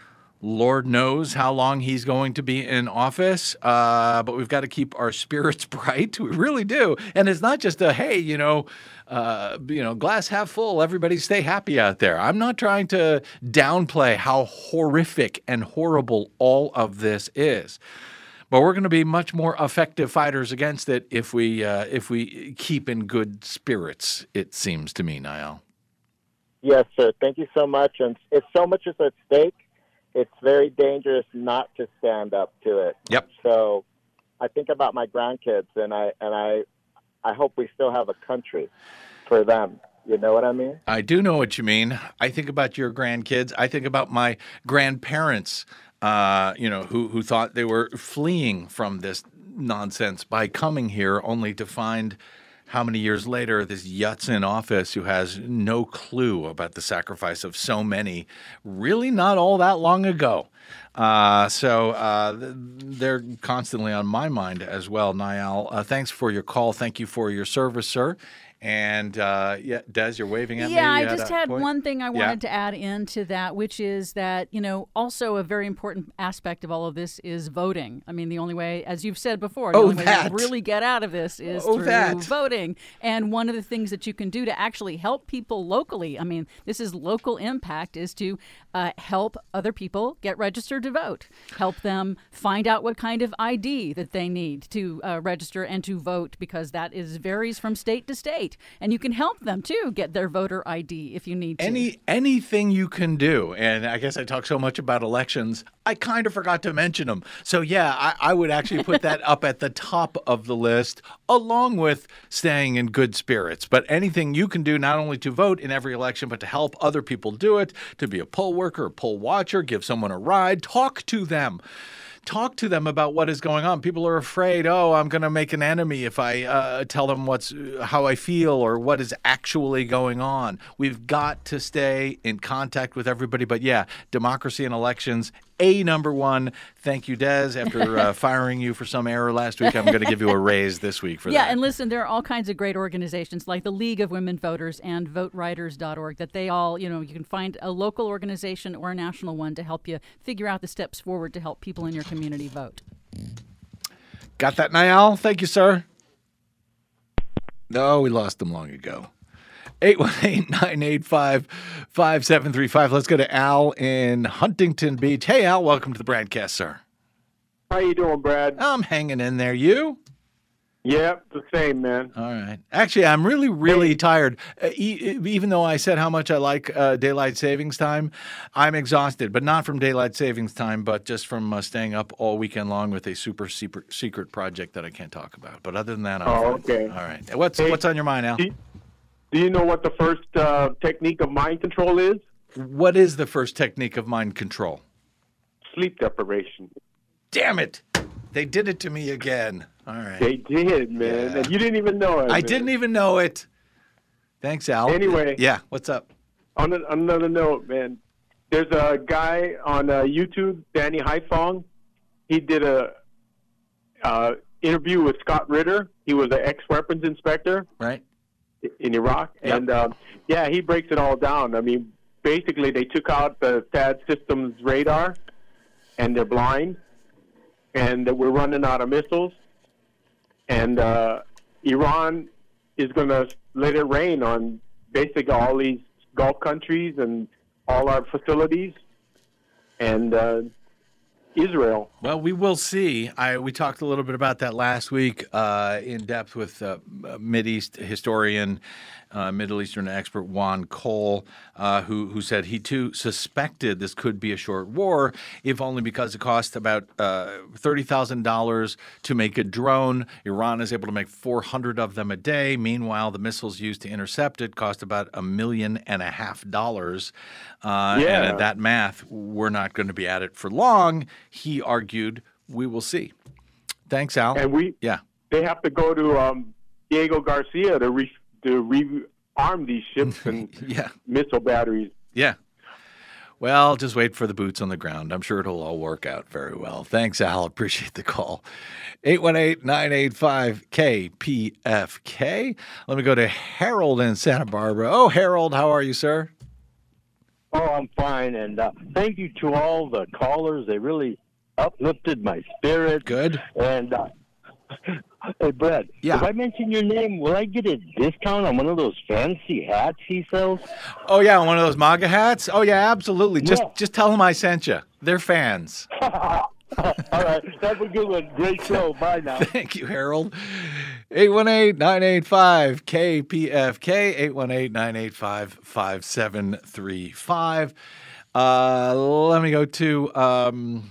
Lord knows how long he's going to be in office. Uh, but we've got to keep our spirits bright. We really do. And it's not just a, hey, you know, uh, you know, glass half full, everybody stay happy out there. I'm not trying to downplay how horrific and horrible all of this is. But we're going to be much more effective fighters against it if we uh, if we keep in good spirits, it seems to me, Niall. Yes, sir. Thank you so much. And if so much is at stake, it's very dangerous not to stand up to it. Yep. So I think about my grandkids, and I and I, I hope we still have a country for them. You know what I mean? I do know what you mean. I think about your grandkids. I think about my grandparents. Uh, you know, who who thought they were fleeing from this nonsense by coming here, only to find how many years later this yutz in office who has no clue about the sacrifice of so many, really not all that long ago. Uh, so uh, they're constantly on my mind as well, Niall. Uh, thanks for your call. Thank you for your service, sir. And, uh, yeah, Des, you're waving at yeah, me. Yeah, I just had point? one thing I yeah. wanted to add into that, which is that, you know, also a very important aspect of all of this is voting. I mean, the only way, as you've said before, the oh, only that. way to really get out of this is oh, through that. voting. And one of the things that you can do to actually help people locally, I mean, this is local impact, is to uh, help other people get registered to vote. Help them find out what kind of I D that they need to uh, register and to vote, because that is varies from state to state. And you can help them too get their voter I D if you need to. Any anything you can do, and I guess I talk so much about elections, I kind of forgot to mention them. So yeah, I, I would actually put that up at the top of the list, along with staying in good spirits. But anything you can do, not only to vote in every election, but to help other people do it, to be a poll worker, a poll watcher, give someone a ride, talk to them. Talk to them about what is going on. People are afraid, oh, I'm going to make an enemy if I uh, tell them what's how I feel or what is actually going on. We've got to stay in contact with everybody. But yeah, democracy and elections, A number one. Thank you, Des. After uh, firing you for some error last week, I'm going to give you a raise this week for yeah, that. Yeah, and listen, there are all kinds of great organizations like the League of Women Voters and vote writers dot org that they all, you know, you can find a local organization or a national one to help you figure out the steps forward to help people in your community vote. Got that, Niall? Thank you, sir. No, we lost them long ago. eight one eight, nine eight five, five seven three five. Let's go to Al in Huntington Beach. Hey, Al, welcome to the broadcast, sir. How you doing, Brad? I'm hanging in there. You? Yep, the same, man. All right. Actually, I'm really, really hey. tired. Uh, e- even though I said how much I like uh, daylight savings time, I'm exhausted. But not from daylight savings time, but just from uh, staying up all weekend long with a super secret, secret project that I can't talk about. But other than that, I'm oh, fine. okay. All right. What's hey, what's on your mind, Al? Do you, do you know what the first uh, technique of mind control is? What is the first technique of mind control? Sleep deprivation. Damn it. They did it to me again. All right. They did, man. Yeah. And you didn't even know it. I man. didn't even know it. Thanks, Al. Anyway. Yeah, what's up? On, a, on another note, man, there's a guy on uh, YouTube, Danny Haifong. He did a uh, interview with Scott Ritter. He was an ex-weapons inspector. Right. In Iraq. Yep. And, um, yeah, he breaks it all down. I mean, basically they took out the THAAD system's radar, and they're blind. and that we're running out of missiles, and uh, Iran is going to let it rain on basically all these Gulf countries and all our facilities, and uh, Israel. Well, we will see. I we talked a little bit about that last week uh, in depth with uh, Mideast historian, uh, Middle Eastern expert Juan Cole, uh, who who said he too suspected this could be a short war, if only because it cost about uh, thirty thousand dollars to make a drone. Iran is able to make four hundred of them a day. Meanwhile, the missiles used to intercept it cost about a million and a half dollars. Uh, Yeah. And at that math, we're not going to be at it for long. He argued, we will see. Thanks, Al. And we, yeah, they have to go to um, Diego Garcia to re- to rearm these ships and yeah. missile batteries. Yeah. Well, just wait for the boots on the ground. I'm sure it'll all work out very well. Thanks, Al. Appreciate the call. eight one eight, nine eight five, K P F K. Let me go to Harold in Santa Barbara. Oh, Harold, how are you, sir? Oh, I'm fine, and uh, thank you to all the callers. They really uplifted my spirit. Good. And, uh, hey, Brad, Yeah. if I mention your name, will I get a discount on one of those fancy hats he sells? Oh, yeah, one of those MAGA hats? Oh, yeah, absolutely. Just Yeah. just tell them I sent you. They're fans. All right, have a good one. Great show. Bye now. Thank you, Harold. eight one eight, nine eight five, K P F K, eight one eight, nine eight five, five seven three five. Uh, let me go to, um,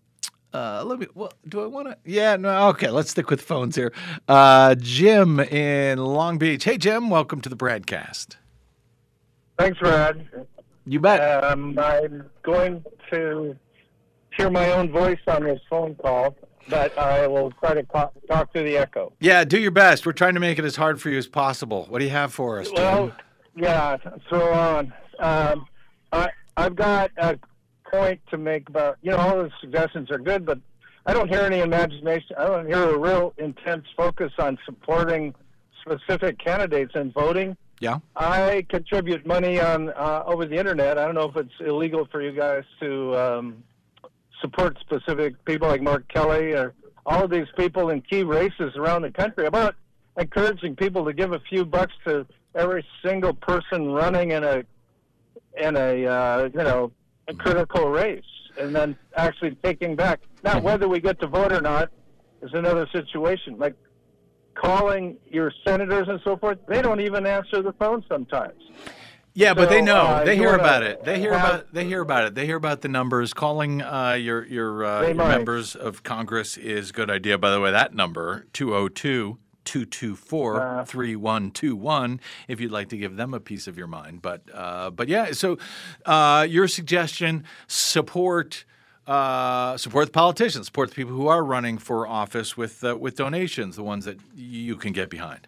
uh, let me, well, do I want to? Yeah, no, okay, let's stick with phones here. Uh, Jim in Long Beach. Hey, Jim, welcome to the Bradcast. Thanks, Brad. You bet. Um, I'm going to hear my own voice on this phone call, but I will try to talk, talk through the echo. Yeah, do your best. We're trying to make it as hard for you as possible. What do you have for us, Jim? Well, yeah, throw on. Um, I, I've got a point to make about, you know, all the suggestions are good, but I don't hear any imagination. I don't hear a real intense focus on supporting specific candidates and voting. Yeah. I contribute money on uh, over the internet. I don't know if it's illegal for you guys to um, support specific people like Mark Kelly or all of these people in key races around the country. About encouraging people to give a few bucks to every single person running in a in a uh, you know a critical race, and then actually taking back. Now, whether we get to vote or not is another situation. Like calling your senators and so forth, they don't even answer the phone sometimes. Yeah, but So, they know. uh, they you hear wanna about it. They hear have- about. They hear about it. They hear about the numbers. Calling uh, your your, uh, They your might. members of Congress is a good idea. By the way, that number two oh two, two two four, three one two one. If you'd like to give them a piece of your mind, but uh, but yeah. So uh, your suggestion: support. Uh, support the politicians. Support the people who are running for office with uh, with donations. The ones that you can get behind.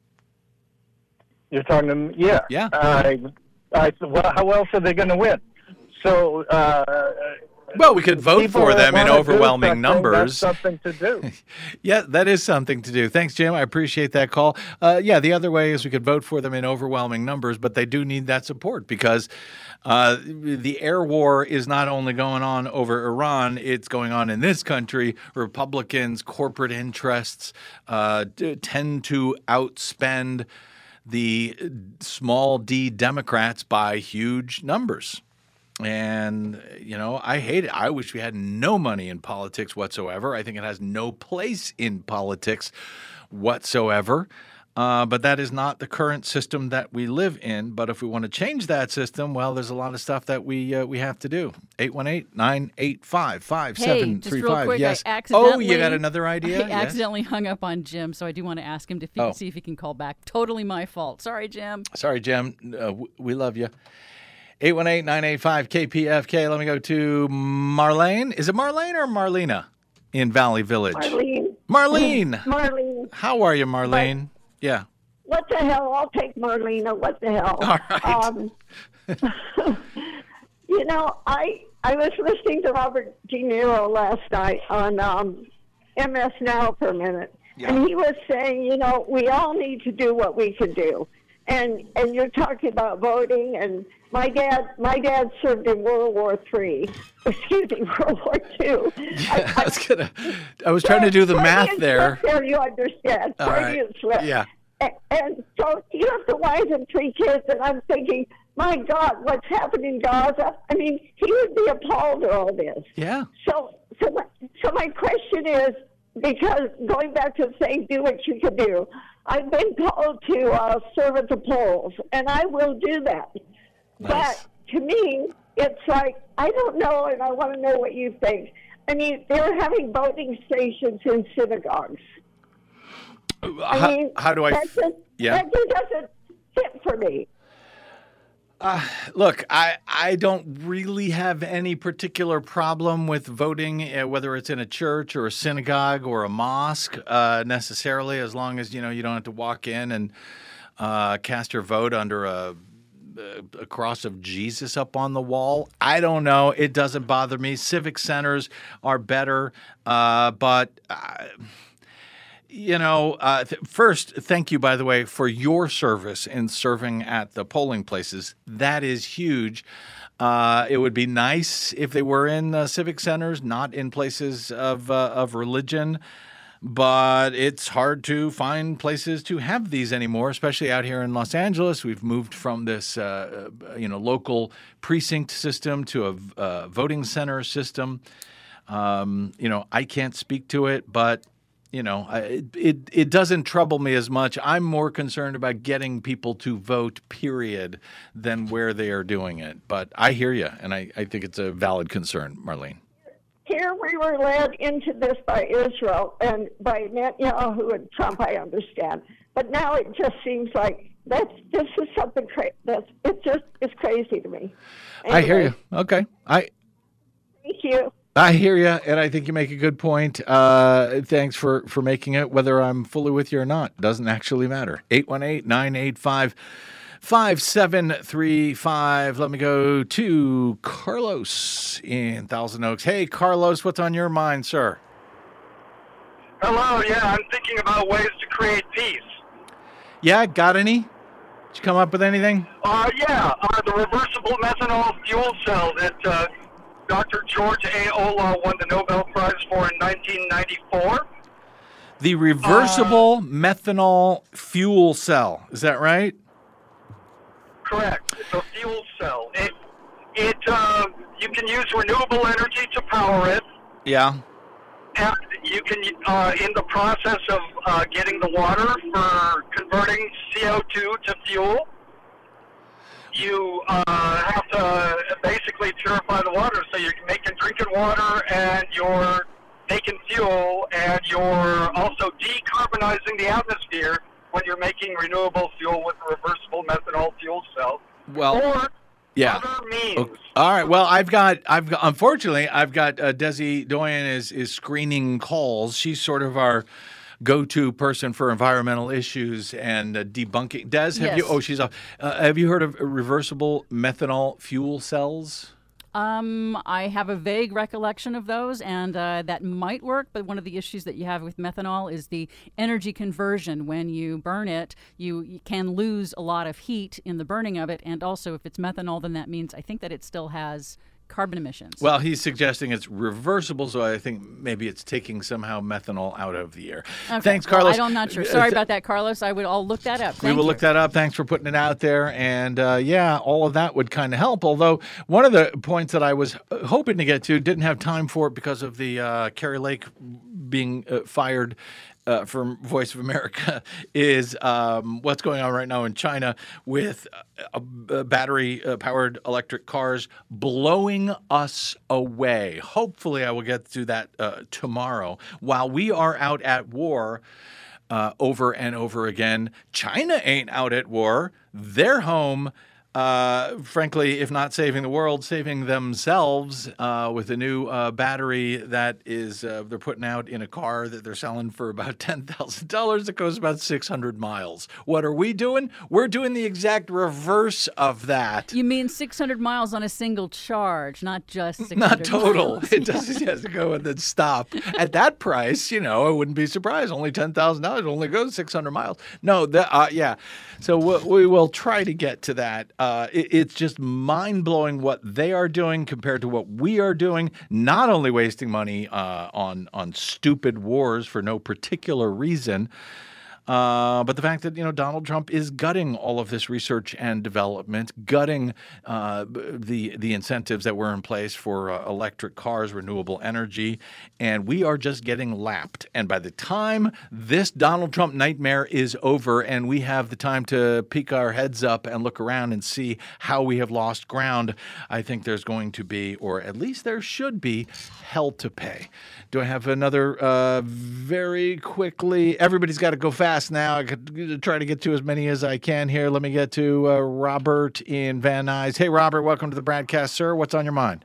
You're talking to me? Yeah. Yeah. I, I, well, how else are they going to win? So, uh, Well, we could vote people for that them in wanna do overwhelming something, numbers. That's something to do. Yeah, that is something to do. Thanks, Jim. I appreciate that call. Uh, yeah, the other way is we could vote for them in overwhelming numbers, but they do need that support because uh, the air war is not only going on over Iran, it's going on in this country. Republicans, corporate interests uh, d- tend to outspend the small d Democrats by huge numbers. And, you know, I hate it. I wish we had no money in politics whatsoever. I think it has no place in politics whatsoever. Uh, but that is not the current system that we live in. But if we want to change that system, well, there's a lot of stuff that we uh, we have to do. eight one eight, nine eight five, five seven three five. Hey, just real quick, Yes. I accidentally, Oh, you got another idea? I Yes. accidentally hung up on Jim, so I do want to ask him to Oh. see if he can call back. Totally my fault. Sorry, Jim. Sorry, Jim. Uh, w- we love you. eight one eight, nine eight five, K P F K. Let me go to Marlene. Is it Marlene or Marlena in Valley Village? Marlene. Marlene. Marlene. How are you, Marlene? Yeah. What the hell? I'll take Marlena. What the hell? All right. Um, you know, I I was listening to Robert De Niro last night on um, M S Now for a minute, Yeah. and he was saying, you know, we all need to do what we can do. and and you're talking about voting. And my dad, my dad served in World War Three. Excuse me, World War Two. Yeah, I, I was gonna. I was trying to do the math there. There, you understand. All right. Yeah. And, and so you have the wife and three kids, and I'm thinking, my God, what's happening in Gaza? I mean, he would be appalled at all this. Yeah. So, so, my, so my question is, because going back to saying, do what you can do, I've been called to uh, serve at the polls, and I will do that. Nice. But to me, it's like, I don't know, and I want to know what you think. I mean, they're having voting stations in synagogues. I how, mean, how do I? That just, yeah. that just doesn't fit for me. Uh, look, I, I don't really have any particular problem with voting, uh, whether it's in a church or a synagogue or a mosque, uh, necessarily, as long as, you know, you don't have to walk in and uh, cast your vote under a, a cross of Jesus up on the wall. I don't know. It doesn't bother me. Civic centers are better, uh, but... Uh, You know, uh, th- first, thank you, by the way, for your service in serving at the polling places. That is huge. Uh, it would be nice if they were in uh, civic centers, not in places of uh, of religion. But it's hard to find places to have these anymore, especially out here in Los Angeles. We've moved from this, uh, you know, local precinct system to a uh, voting center system. Um, you know, I can't speak to it, but you know, it, it it doesn't trouble me as much. I'm more concerned about getting people to vote, period, than where they are doing it. But I hear you, and I, I think it's a valid concern, Marlene. Here we were led into this by Israel and by Netanyahu and Trump, I understand. But now it just seems like that's this is something crazy. That's it just is crazy to me. Anyway, I hear you. Okay. I Thank you. I hear you, and I think you make a good point. Uh, thanks for, for making it. Whether I'm fully with you or not doesn't actually matter. eight one eight, nine eight five, five seven three five. Let me go to Carlos in Thousand Oaks. Hey, Carlos, what's on your mind, sir? Hello, yeah, I'm thinking about ways to create peace. Yeah, got any? Did you come up with anything? Uh, yeah, uh, the reversible methanol fuel cell that uh, Doctor George A. Olah won the Nobel Prize for in nineteen ninety-four. The reversible uh, methanol fuel cell. Is that right? Correct. It's a fuel cell. It, it, uh, you can use renewable energy to power it. Yeah. And you can, uh, in the process of uh, getting the water for converting C O two to fuel, you uh, have to basically purify the water, so you're making drinking water and you're making fuel and you're also decarbonizing the atmosphere when you're making renewable fuel with a reversible methanol fuel cell. Well, or yeah. other means. Okay. All right. Well, I've got, I've got, unfortunately, I've got uh, Desi Doyen is is screening calls. She's sort of our go-to person for environmental issues and uh, debunking. Des, have Yes. you? Oh, she's off. Uh, have you heard of reversible methanol fuel cells? Um, I have a vague recollection of those, and uh, that might work. But one of the issues that you have with methanol is the energy conversion. When you burn it, you, you can lose a lot of heat in the burning of it. And also, if it's methanol, then that means I think that it still has carbon emissions. Well, he's suggesting it's reversible, so I think maybe it's taking somehow methanol out of the air. Okay. Thanks, Well, Carlos. I don't, I'm not sure. Sorry about that, Carlos. I would. I'll look that up. We Thank will you. look that up. Thanks for putting it out there. And uh, yeah, all of that would kind of help. Although one of the points that I was hoping to get to, didn't have time for it because of the uh, Carrie Lake being uh, fired Uh, from Voice of America, is um, what's going on right now in China with uh, uh, battery-powered electric cars blowing us away. Hopefully, I will get to that uh, tomorrow. While we are out at war uh, over and over again, China ain't out at war. They're home uh, frankly, if not saving the world, saving themselves uh, with a new uh, battery that is uh, they're putting out in a car that they're selling for about ten thousand dollars that goes about six hundred miles. What are we doing? We're doing the exact reverse of that. You mean six hundred miles on a single charge, not just six hundred Not total. miles. It doesn't it has to go and then stop. At that price, you know, I wouldn't be surprised. Only ten thousand dollars only goes six hundred miles. No, that, uh, yeah. So we, we will try to get to that. Uh, it, it's just mind-blowing what they are doing compared to what we are doing, not only wasting money uh, on, on stupid wars for no particular reason, Uh, but the fact that, you know, Donald Trump is gutting all of this research and development, gutting uh, the the incentives that were in place for uh, electric cars, renewable energy, and we are just getting lapped. And by the time this Donald Trump nightmare is over and we have the time to peek our heads up and look around and see how we have lost ground, I think there's going to be, or at least there should be, hell to pay. Do I have another uh, very quickly? Everybody's got to go fast now. I could try to get to as many as I can here. Let me get to uh, Robert in Van Nuys. Hey, Robert, welcome to the broadcast, sir. What's on your mind?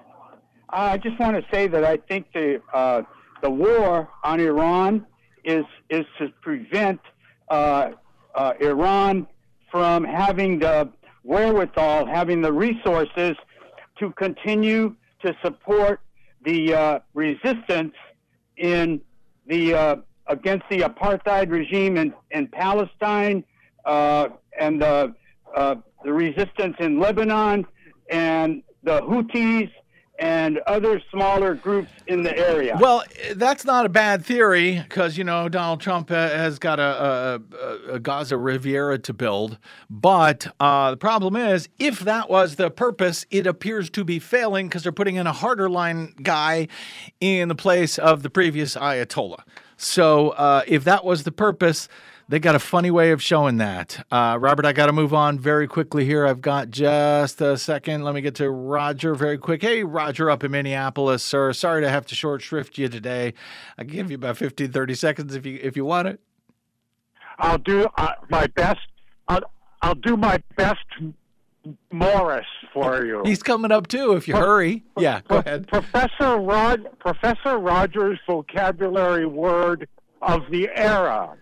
I just want to say that I think the uh, the war on Iran is is to prevent uh, uh, Iran from having the wherewithal, having the resources to continue to support the uh, resistance in the uh, against the apartheid regime in, in Palestine uh, and the, uh, the resistance in Lebanon and the Houthis and other smaller groups in the area. Well, that's not a bad theory because, you know, Donald Trump has got a, a, a Gaza Riviera to build. But uh, the problem is, if that was the purpose, it appears to be failing because they're putting in a harder line guy in the place of the previous Ayatollah. So uh, if that was the purpose, they got a funny way of showing that. Uh, Robert, I got to move on very quickly here. I've got just a second. Let me get to Roger very quick. Hey, Roger up in Minneapolis, sir. Sorry to have to short shrift you today. I'll give you about fifteen, thirty seconds if you if you want it. I'll do uh, my best. I'll, I'll do my best, Morris, for you. He's coming up, too, if you Pro- hurry. Pro- yeah, go Pro- ahead. Professor Rod, Professor Rogers' vocabulary word of the era.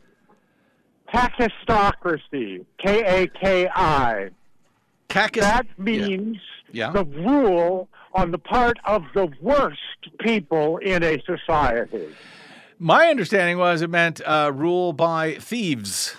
Kakistocracy, K A K I. Kakis- that means yeah. Yeah. the rule on the part of the worst people in a society. My understanding was it meant uh, rule by thieves.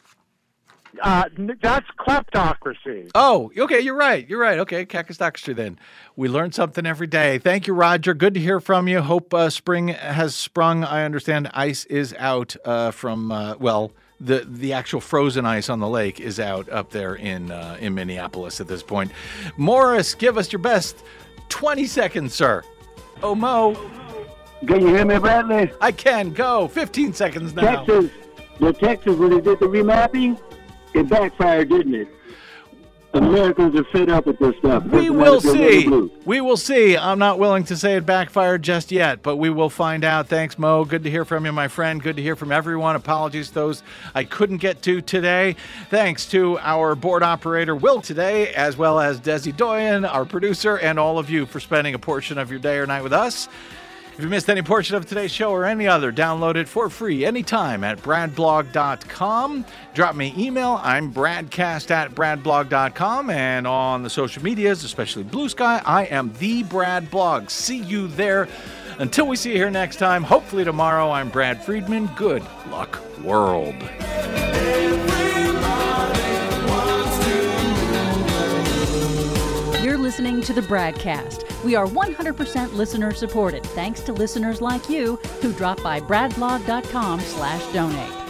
Uh, that's kleptocracy. Oh, okay, you're right. You're right. Okay, Kakistocracy then. We learn something every day. Thank you, Roger. Good to hear from you. Hope uh, spring has sprung. I understand ice is out uh, from, uh, well, the the actual frozen ice on the lake is out up there in uh, in Minneapolis at this point. Morris, give us your best twenty seconds, sir. Oh, Mo. Can you hear me, Bradley? I can. Go. fifteen seconds now. Texas, the Texas, when they did the remapping, it backfired, didn't it? Americans are fed up with this stuff. We will see. We will see. I'm not willing to say it backfired just yet, but we will find out. Thanks, Mo. Good to hear from you, my friend. Good to hear from everyone. Apologies to those I couldn't get to today. Thanks to our board operator, Will, today, as well as Desi Doyen, our producer, and all of you for spending a portion of your day or night with us. If you missed any portion of today's show or any other, download it for free anytime at brad blog dot com. Drop me an email. I'm bradcast at brad blog dot com. And on the social medias, especially Blue Sky, I am the Brad Blog. See you there. Until we see you here next time, hopefully tomorrow, I'm Brad Friedman. Good luck, world. You're listening to the Bradcast. We are one hundred percent listener supported, thanks to listeners like you who drop by brad blog dot com slash donate.